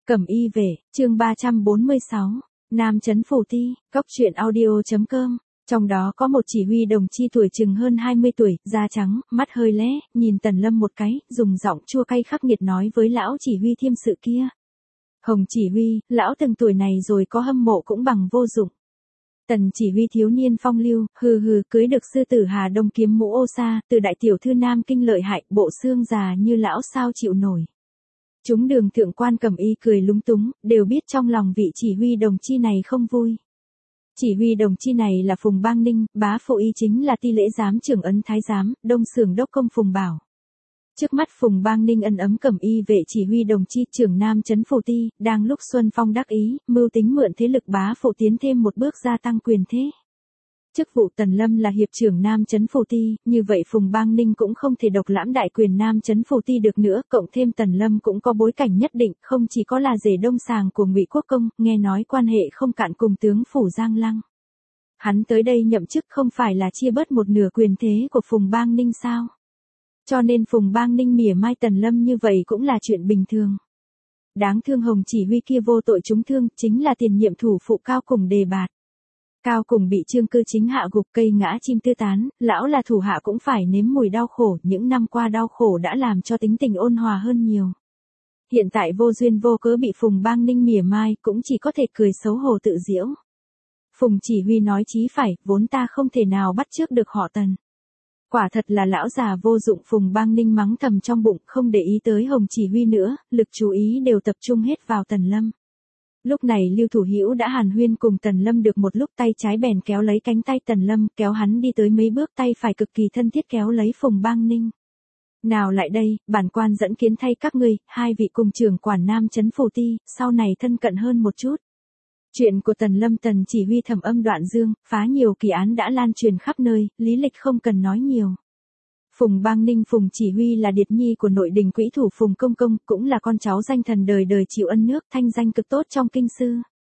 Cẩm y về, chương 346, Nam Chấn Phủ Ti, Cóc truyện audio.com. Trong đó có một chỉ huy đồng chi tuổi chừng hơn 20 tuổi, da trắng, mắt hơi lé, nhìn Tần Lâm một cái, dùng giọng chua cay khắc nghiệt nói với lão chỉ huy thiêm sự kia. Hồng chỉ huy, lão từng tuổi này rồi có hâm mộ cũng bằng vô dụng. Tần chỉ huy thiếu niên phong lưu, cưới được sư tử Hà Đông kiếm mũ ô sa, từ đại tiểu thư Nam Kinh lợi hại, bộ xương già như lão sao chịu nổi. Chúng đường thượng quan Cẩm y cười lúng túng, đều biết trong lòng vị chỉ huy đồng chi này không vui. Chỉ huy đồng chi này là Phùng Bang Ninh, bá phụ y chính là Ti lễ giám trưởng ấn thái giám, đông xưởng đốc công Phùng Bảo. Trước mắt Phùng Bang Ninh ân ấm Cẩm y vệ chỉ huy đồng chi trưởng Nam Chấn Phủ Ti, đang lúc Xuân Phong đắc ý, mưu tính mượn thế lực bá phụ tiến thêm một bước gia tăng quyền thế. Chức vụ Tần Lâm là hiệp trưởng Nam Chấn Phủ Ti, như vậy Phùng Bang Ninh cũng không thể độc lãm đại quyền Nam Chấn Phủ Ti được nữa, cộng thêm Tần Lâm cũng có bối cảnh nhất định, không chỉ có là rể đông sàng của Ngụy Quốc Công, nghe nói quan hệ không cạn cùng tướng phủ Giang Lăng. Hắn tới đây nhậm chức không phải là chia bớt một nửa quyền thế của Phùng Bang Ninh sao? Cho nên Phùng Bang Ninh mỉa mai Tần Lâm như vậy cũng là chuyện bình thường. Đáng thương Hồng chỉ huy kia vô tội trúng thương, chính là tiền nhiệm thủ phụ Cao Cùng đề bạt. Cao Cùng bị Trương Cư Chính hạ gục, cây ngã chim tứ tán, lão là thủ hạ cũng phải nếm mùi đau khổ, những năm qua đau khổ đã làm cho tính tình ôn hòa hơn nhiều. Hiện tại vô duyên vô cớ bị Phùng Bang Ninh mỉa mai, cũng chỉ có thể cười xấu hổ tự giễu. Phùng chỉ huy nói chí phải, vốn ta không thể nào bắt chước được họ Tần. Quả thật là lão già vô dụng. Phùng Bang Ninh mắng thầm trong bụng, không để ý tới Hồng chỉ huy nữa, lực chú ý đều tập trung hết vào Tần Lâm. Lúc này Lưu Thủ Hữu đã hàn huyên cùng Tần Lâm được một lúc, tay trái bèn kéo lấy cánh tay Tần Lâm, kéo hắn đi tới mấy bước, tay phải cực kỳ thân thiết kéo lấy Phùng Bang Ninh. Nào lại đây, bản quan dẫn kiến thay các ngươi, hai vị cùng trưởng quản Nam Chấn Phủ Ti, sau này thân cận hơn một chút. Chuyện của Tần Lâm Tần chỉ huy thẩm âm đoạn dương, phá nhiều kỳ án đã lan truyền khắp nơi, lý lịch không cần nói nhiều. Phùng Bang Ninh Phùng chỉ huy là điệt nhi của nội đình quỹ thủ Phùng Công Công, cũng là con cháu danh thần đời đời chịu ân nước, thanh danh cực tốt trong kinh sư.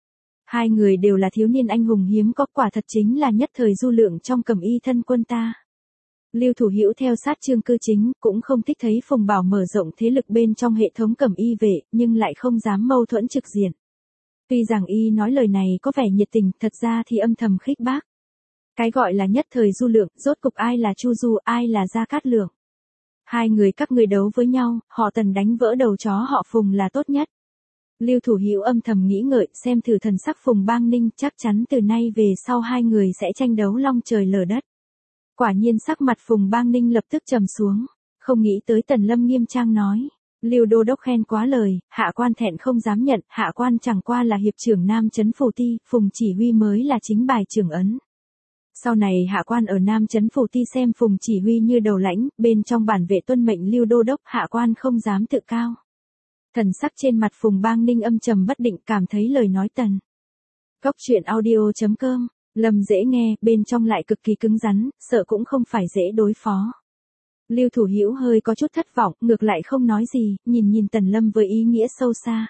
Hai người đều là thiếu niên anh hùng hiếm có, quả thật chính là nhất thời du lượng trong Cẩm y thân quân ta. Lưu Thủ Hữu theo sát Trương Cư Chính, cũng không thích thấy Phùng Bảo mở rộng thế lực bên trong hệ thống Cẩm y vệ, nhưng lại không dám mâu thuẫn trực diện. Tuy rằng y nói lời này có vẻ nhiệt tình, thật ra thì âm thầm khích bác. Cái gọi là nhất thời du lượng, rốt cục ai là Chu Du, ai là Gia Cát Lượng. Hai người các ngươi đấu với nhau, họ Tần đánh vỡ đầu chó họ Phùng là tốt nhất. Lưu Thủ Hữu âm thầm nghĩ ngợi, xem thử thần sắc Phùng Bang Ninh, chắc chắn từ nay về sau hai người sẽ tranh đấu long trời lở đất. Quả nhiên sắc mặt Phùng Bang Ninh lập tức trầm xuống, không nghĩ tới Tần Lâm nghiêm trang nói. Lưu đô đốc khen quá lời, hạ quan thẹn không dám nhận, hạ quan chẳng qua là hiệp trưởng Nam Chấn Phủ Ti, Phùng chỉ huy mới là chính bài trưởng ấn. Sau này hạ quan ở Nam Chấn Phủ Ti xem Phùng chỉ huy như đầu lãnh, bên trong bản vệ tuân mệnh Lưu đô đốc, hạ quan không dám tự cao. Thần sắc trên mặt Phùng Bang Ninh âm trầm bất định, cảm thấy lời nói Tần. Cóc truyện audio.com, Lâm dễ nghe, bên trong lại cực kỳ cứng rắn, sợ cũng không phải dễ đối phó. Lưu Thủ Hữu hơi có chút thất vọng, ngược lại không nói gì, nhìn Tần Lâm với ý nghĩa sâu xa.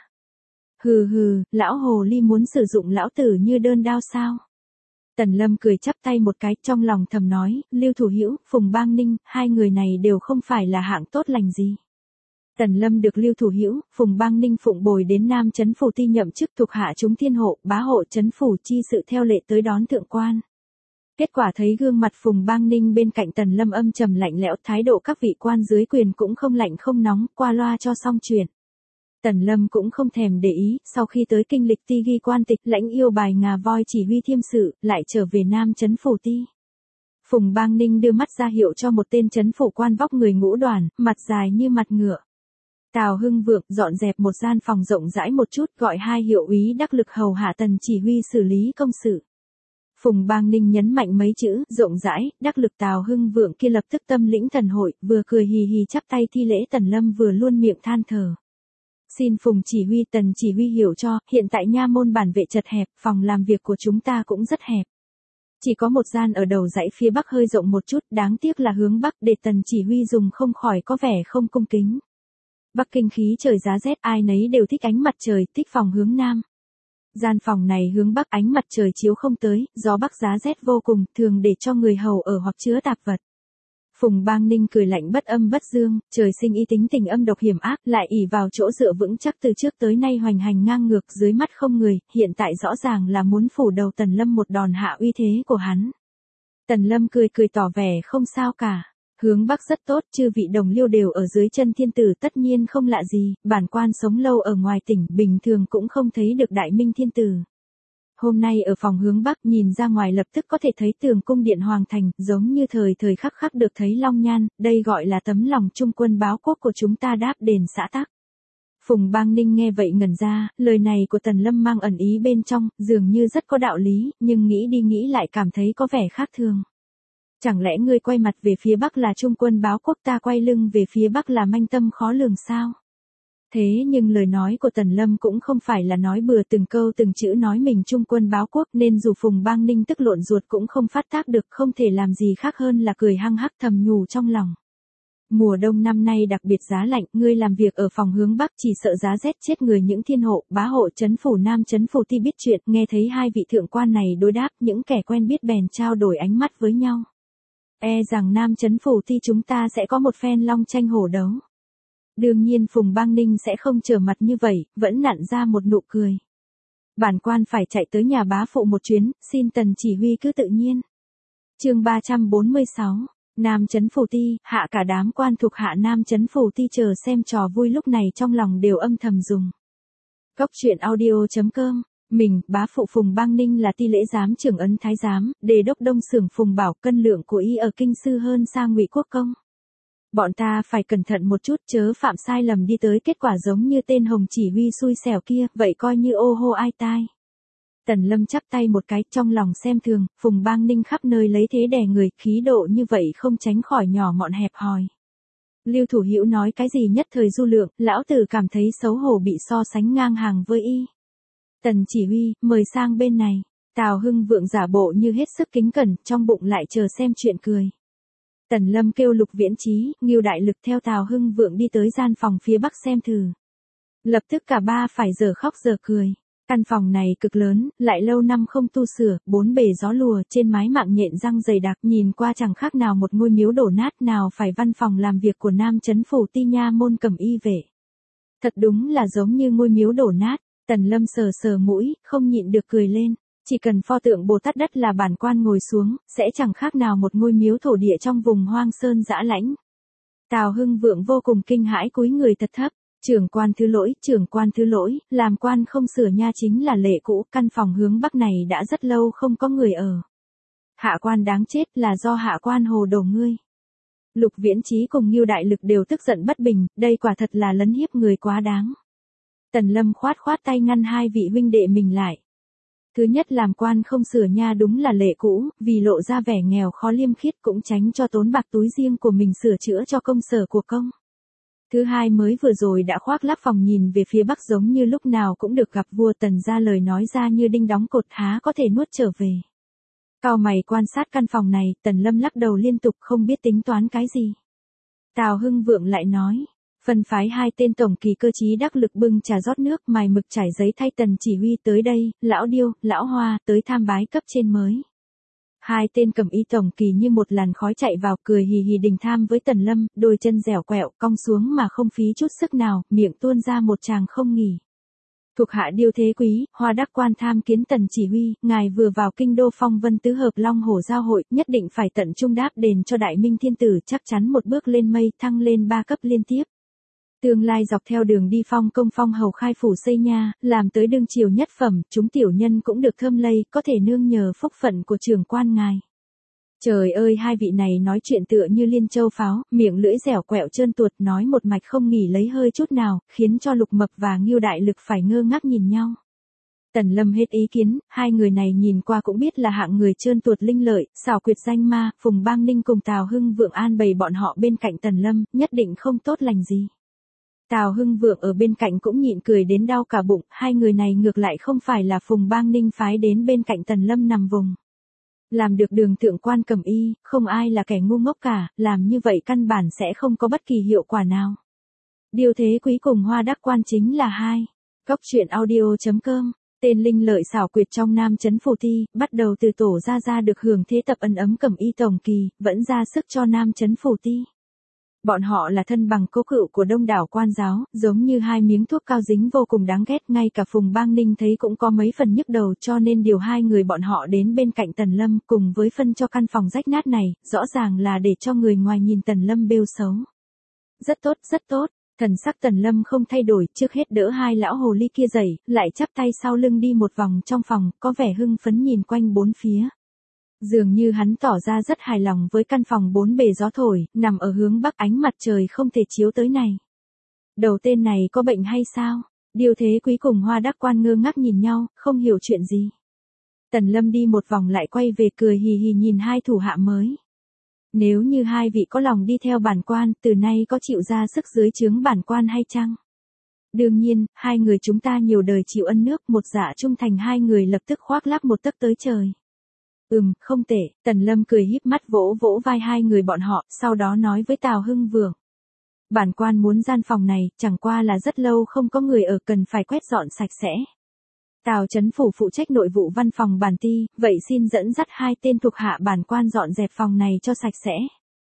Lão hồ ly muốn sử dụng lão tử như đơn đao sao? Tần Lâm cười chắp tay một cái, trong lòng thầm nói, Lưu Thủ Hữu, Phùng Bang Ninh, hai người này đều không phải là hạng tốt lành gì. Tần Lâm được Lưu Thủ Hữu, Phùng Bang Ninh phụng bồi đến Nam Chấn Phủ Ti nhậm chức thuộc hạ chúng thiên hộ, bá hộ Chấn Phủ chi sự theo lệ tới đón thượng quan. Kết quả thấy gương mặt Phùng Bang Ninh bên cạnh Tần Lâm âm trầm lạnh lẽo, thái độ các vị quan dưới quyền cũng không lạnh không nóng, qua loa cho xong chuyện. Tần Lâm cũng không thèm để ý, sau khi tới kinh lịch ti ghi quan tịch, lãnh yêu bài ngà voi chỉ huy thiêm sự, lại trở về Nam Chấn Phủ Ti. Phùng Bang Ninh đưa mắt ra hiệu cho một tên chấn phủ quan vóc người ngũ đoàn, mặt dài như mặt ngựa. Tào Hưng Vượng dọn dẹp một gian phòng rộng rãi một chút, gọi hai hiệu úy đắc lực hầu hạ Tần chỉ huy xử lý công sự. Phùng Bang Ninh nhấn mạnh mấy chữ, rộng rãi, đắc lực. Tào Hưng Vượng kia lập tức tâm lĩnh thần hội, vừa cười hì hì chắp tay thi lễ. Tần Lâm vừa luôn miệng than thở. Xin Phùng chỉ huy, Tần chỉ huy hiểu cho, hiện tại nha môn bản vệ chật hẹp, phòng làm việc của chúng ta cũng rất hẹp. Chỉ có một gian ở đầu dãy phía bắc hơi rộng một chút, đáng tiếc là hướng bắc, để Tần chỉ huy dùng không khỏi có vẻ không cung kính. Bắc Kinh khí trời giá rét, ai nấy đều thích ánh mặt trời, thích phòng hướng nam. Gian phòng này hướng bắc, ánh mặt trời chiếu không tới, gió bắc giá rét vô cùng, thường để cho người hầu ở hoặc chứa tạp vật. Phùng Bang Ninh cười lạnh bất âm bất dương, trời sinh y tính tình âm độc hiểm ác, lại ỷ vào chỗ dựa vững chắc từ trước tới nay hoành hành ngang ngược dưới mắt không người, hiện tại rõ ràng là muốn phủ đầu Tần Lâm một đòn hạ uy thế của hắn. Tần Lâm cười cười tỏ vẻ không sao cả. Hướng Bắc rất tốt, chư vị đồng liêu đều ở dưới chân thiên tử tất nhiên không lạ gì, bản quan sống lâu ở ngoài tỉnh bình thường cũng không thấy được đại minh thiên tử. Hôm nay ở phòng hướng Bắc nhìn ra ngoài lập tức có thể thấy tường cung điện hoàng thành, giống như thời thời khắc khắc được thấy long nhan, đây gọi là tấm lòng trung quân báo quốc của chúng ta đáp đền xã tắc. Phùng Bang Ninh nghe vậy ngẩn ra, lời này của Tần Lâm mang ẩn ý bên trong, dường như rất có đạo lý, nhưng nghĩ đi nghĩ lại cảm thấy có vẻ khác thường. Chẳng lẽ ngươi quay mặt về phía Bắc là trung quân báo quốc, ta quay lưng về phía Bắc là manh tâm khó lường sao? Thế nhưng lời nói của Tần Lâm cũng không phải là nói bừa, từng câu từng chữ nói mình trung quân báo quốc, nên dù Phùng Bang Ninh tức lộn ruột cũng không phát tác được, không thể làm gì khác hơn là cười hăng hắc thầm nhủ trong lòng. Mùa đông năm nay đặc biệt giá lạnh, ngươi làm việc ở phòng hướng Bắc chỉ sợ giá rét chết người. Những thiên hộ, bá hộ trấn phủ Nam trấn phủ Ti biết chuyện, nghe thấy hai vị thượng quan này đối đáp, những kẻ quen biết bèn trao đổi ánh mắt với nhau. E rằng Nam trấn phủ Ti chúng ta sẽ có một phen long tranh hổ đấu. Đương nhiên Phùng Bang Ninh sẽ không trở mặt như vậy, vẫn nặn ra một nụ cười. Bản quan phải chạy tới nhà bá phụ một chuyến, xin Tần chỉ huy cứ tự nhiên. Chương 346, Nam trấn phủ Ti, hạ cả đám quan thuộc hạ Nam trấn phủ Ti chờ xem trò vui lúc này trong lòng đều âm thầm dùng. Cốc truyện audio.com. Mình, bá phụ Phùng Bang Ninh là Ti lễ giám trưởng ấn thái giám, đề đốc đông xưởng Phùng Bảo, cân lượng của y ở kinh sư hơn xa Ngụy Quốc công. Bọn ta phải cẩn thận một chút, chớ phạm sai lầm đi tới kết quả giống như tên Hồng chỉ huy xui xẻo kia, vậy coi như ô hô ai tai. Tần Lâm chắp tay một cái, trong lòng xem thường, Phùng Bang Ninh khắp nơi lấy thế đè người, khí độ như vậy không tránh khỏi nhỏ mọn hẹp hòi. Lưu Thủ Hữu nói cái gì nhất thời du lượng, lão tử cảm thấy xấu hổ bị so sánh ngang hàng với y. Tần chỉ huy, mời sang bên này. Tào Hưng Vượng giả bộ như hết sức kính cẩn, trong bụng lại chờ xem chuyện cười. Tần Lâm kêu Lục Viễn Chí, Ngưu Đại Lực theo Tào Hưng Vượng đi tới gian phòng phía Bắc xem thử. Lập tức cả ba phải giờ khóc giờ cười. Căn phòng này cực lớn, lại lâu năm không tu sửa, bốn bề gió lùa, trên mái mạng nhện răng dày đặc, nhìn qua chẳng khác nào một ngôi miếu đổ nát, nào phải văn phòng làm việc của Nam trấn phủ Ti nha môn cầm y vệ. Thật đúng là giống như ngôi miếu đổ nát. Tần Lâm sờ sờ mũi, không nhịn được cười lên. Chỉ cần pho tượng Bồ Tát đất là bản quan ngồi xuống, sẽ chẳng khác nào một ngôi miếu thổ địa trong vùng hoang sơn dã lãnh. Tào Hưng Vượng vô cùng kinh hãi cúi người thật thấp. Trưởng quan thứ lỗi, làm quan không sửa nha chính là lệ cũ, căn phòng hướng Bắc này đã rất lâu không có người ở. Hạ quan đáng chết là do hạ quan hồ đồ ngươi. Lục Viễn Chí cùng Ngưu Đại Lực đều tức giận bất bình, đây quả thật là lấn hiếp người quá đáng. Tần Lâm khoát tay ngăn hai vị huynh đệ mình lại. Thứ nhất, làm quan không sửa nha đúng là lệ cũ, vì lộ ra vẻ nghèo khó liêm khiết cũng tránh cho tốn bạc túi riêng của mình sửa chữa cho công sở của công. Thứ hai, mới vừa rồi đã khoác lác phòng nhìn về phía Bắc giống như lúc nào cũng được gặp vua, Tần ra lời nói ra như đinh đóng cột, há có thể nuốt trở về. Cau mày quan sát căn phòng này, Tần Lâm lắc đầu liên tục không biết tính toán cái gì. Tào Hưng Vượng lại nói. Phân phái hai tên tổng kỳ cơ trí đắc lực bưng trà rót nước mài mực trải giấy thay Tần chỉ huy tới đây, lão Điêu, lão Hoa tới tham bái cấp trên mới. Hai tên cầm y tổng kỳ như một làn khói chạy vào, cười hì hì đình tham với Tần Lâm, đôi chân dẻo quẹo cong xuống mà không phí chút sức nào, miệng tuôn ra một tràng không nghỉ. Thuộc hạ Điêu Thế Quý, Hoa đắc quan tham kiến Tần chỉ huy, ngài vừa vào kinh đô phong vân tứ hợp Long Hổ giao hội, nhất định phải tận trung đáp đền cho đại minh thiên tử, chắc chắn một bước lên mây, thăng lên 3 cấp liên tiếp. Tương lai dọc theo đường đi phong công phong hầu khai phủ xây nha, làm tới đương triều nhất phẩm, chúng tiểu nhân cũng được thơm lây, có thể nương nhờ phúc phận của trưởng quan ngài. Trời ơi, hai vị này nói chuyện tựa như liên châu pháo, miệng lưỡi dẻo quẹo trơn tuột, nói một mạch không nghỉ lấy hơi chút nào, khiến cho Lục Mập và Ngưu Đại Lực phải ngơ ngác nhìn nhau. Tần Lâm hết ý kiến, hai người này nhìn qua cũng biết là hạng người trơn tuột linh lợi, xảo quyệt danh ma, Phùng Bang Ninh cùng Tào Hưng Vượng an bày bọn họ bên cạnh Tần Lâm, nhất định không tốt lành gì. Tào Hưng Vượng ở bên cạnh cũng nhịn cười đến đau cả bụng, hai người này ngược lại không phải là Phùng Bang Ninh phái đến bên cạnh Tần Lâm nằm vùng. Làm được đường thượng quan cầm y, không ai là kẻ ngu ngốc cả, làm như vậy căn bản sẽ không có bất kỳ hiệu quả nào. Điêu Thế Quý cùng Hoa đắc quan chính là hai. Cốc truyện audio.com Tên linh lợi xảo quyệt trong Nam Chấn Phủ Ti, bắt đầu từ tổ ra được hưởng thế tập ân ấm cẩm y tổng kỳ, vẫn ra sức cho Nam Chấn Phủ Ti. Bọn họ là thân bằng cố cựu của đông đảo quan giáo, giống như hai miếng thuốc cao dính vô cùng đáng ghét, ngay cả Phùng Bang Ninh thấy cũng có mấy phần nhức đầu, cho nên điều hai người bọn họ đến bên cạnh Tần Lâm, cùng với phân cho căn phòng rách nát này, rõ ràng là để cho người ngoài nhìn Tần Lâm bêu xấu. Rất tốt, rất tốt. Thần sắc Tần Lâm không thay đổi, trước hết đỡ hai lão hồ ly kia dậy, lại chắp tay sau lưng đi một vòng trong phòng, có vẻ hưng phấn nhìn quanh bốn phía. Dường như hắn tỏ ra rất hài lòng với căn phòng bốn bề gió thổi, nằm ở hướng bắc, ánh mặt trời không thể chiếu tới này. Đầu tên này có bệnh hay sao? Điêu Thế Quý cùng Hoa Đắc Quan ngơ ngác nhìn nhau, không hiểu chuyện gì. Tần Lâm đi một vòng lại quay về cười hì hì nhìn hai thủ hạ mới. Nếu như hai vị có lòng đi theo bản quan, từ nay có chịu ra sức dưới trướng bản quan hay chăng? Đương nhiên, hai người chúng ta nhiều đời chịu ân nước, một dạ trung thành, hai người lập tức khoác lác một tấc tới trời. Không tệ. Tần Lâm cười híp mắt vỗ vỗ vai hai người bọn họ, sau đó nói với Tào Hưng Vượng. Bản quan muốn gian phòng này, chẳng qua là rất lâu không có người ở, cần phải quét dọn sạch sẽ. Tào Chấn Phủ phụ trách nội vụ văn phòng bản ti, vậy xin dẫn dắt hai tên thuộc hạ bản quan dọn dẹp phòng này cho sạch sẽ.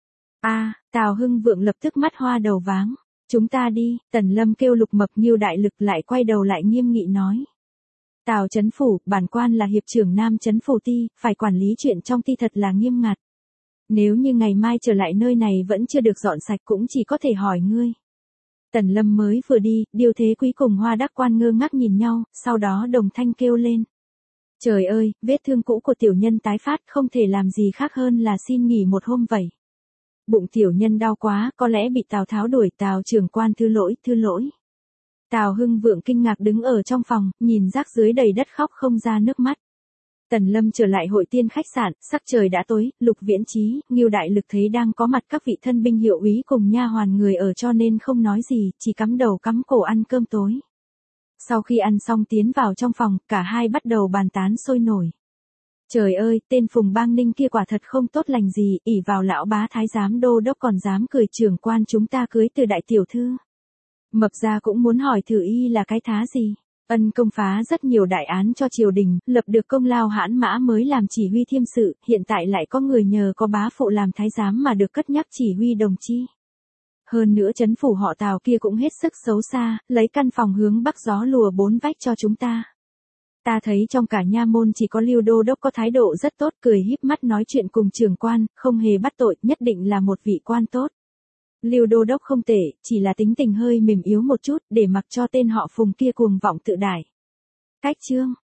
Tào Hưng Vượng lập tức mắt hoa đầu váng. Chúng ta đi. Tần Lâm kêu Lục Mập Nghiêu đại lực, lại quay đầu lại nghiêm nghị nói. Tào Chấn Phủ, bản quan là hiệp trưởng Nam Chấn Phủ Ti, phải quản lý chuyện trong ti thật là nghiêm ngặt. Nếu như ngày mai trở lại nơi này vẫn chưa được dọn sạch cũng chỉ có thể hỏi ngươi. Tần Lâm mới vừa đi, Điêu Thế Quý cùng Hoa Đắc Quan ngơ ngác nhìn nhau, sau đó đồng thanh kêu lên. Trời ơi, vết thương cũ của tiểu nhân tái phát, không thể làm gì khác hơn là xin nghỉ một hôm vậy. Bụng tiểu nhân đau quá, có lẽ bị Tào Tháo đuổi. Tào trưởng quan thứ lỗi. Tào Hưng Vượng kinh ngạc đứng ở trong phòng, nhìn rác dưới đầy đất khóc không ra nước mắt. Tần Lâm trở lại hội tiên khách sạn, sắc trời đã tối, Lục Viễn Chí, Nghiêu đại lực thấy đang có mặt các vị thân binh hiệu úy cùng nha hoàn người ở cho nên không nói gì, chỉ cắm đầu cắm cổ ăn cơm tối. Sau khi ăn xong tiến vào trong phòng, cả hai bắt đầu bàn tán sôi nổi. Trời ơi, tên Phùng Bang Ninh kia quả thật không tốt lành gì, ỷ vào lão bá thái giám đô đốc còn dám cười trưởng quan chúng ta cưới từ đại tiểu thư. Mập ra cũng muốn hỏi thử y là cái thá gì. Ân công phá rất nhiều đại án cho triều đình, lập được công lao hãn mã mới làm chỉ huy thiêm sự, hiện tại lại có người nhờ có bá phụ làm thái giám mà được cất nhắc chỉ huy đồng chi. Hơn nữa Chấn Phủ họ Tào kia cũng hết sức xấu xa, lấy căn phòng hướng bắc gió lùa bốn vách cho chúng ta. Ta thấy trong cả nha môn chỉ có Lưu đô đốc có thái độ rất tốt, cười híp mắt nói chuyện cùng trưởng quan, không hề bắt tội, nhất định là một vị quan tốt. Lưu đô đốc không tệ, chỉ là tính tình hơi mềm yếu một chút, để mặc cho tên họ Phùng kia cuồng vọng tự đại. Cách chương